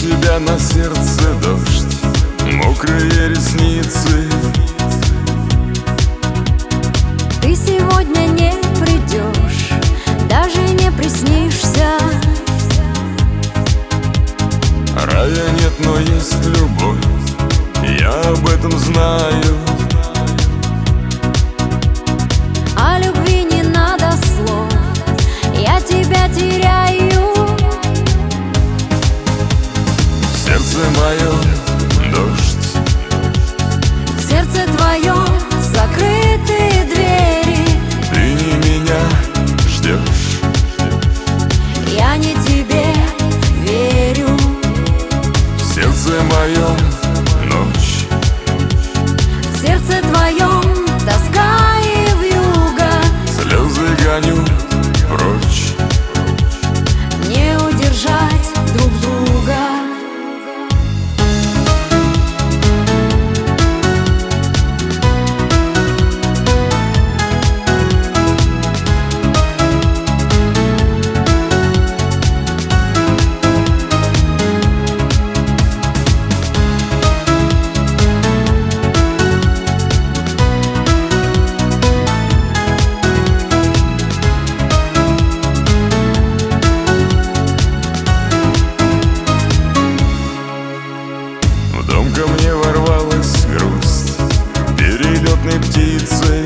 тебя на сердце дождь, мокрые ресницы. Ты сегодня не придешь, даже не приснишься. Рая нет, но есть любовь, я об этом знаю. О любви не надо слов, я тебя теряю. В сердце моем дождь, В сердце твоем закрытые двери. ты не меня ждешь, Я не тебе верю. в сердце моем ночь, В сердце твоем тоска и вьюга. слезы гоню прочь. Не удержать друг друга. В дом ко мне ворвалась грусть перелетной птицей.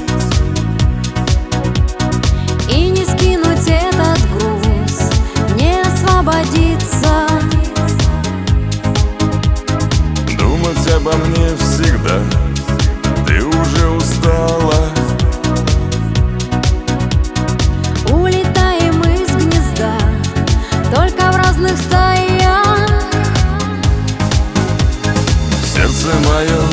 И не скинуть этот груз, не освободиться. Думать обо мне всегда, ты уже устала. Улетаем из гнезда, только в разных стаях. В сердце мое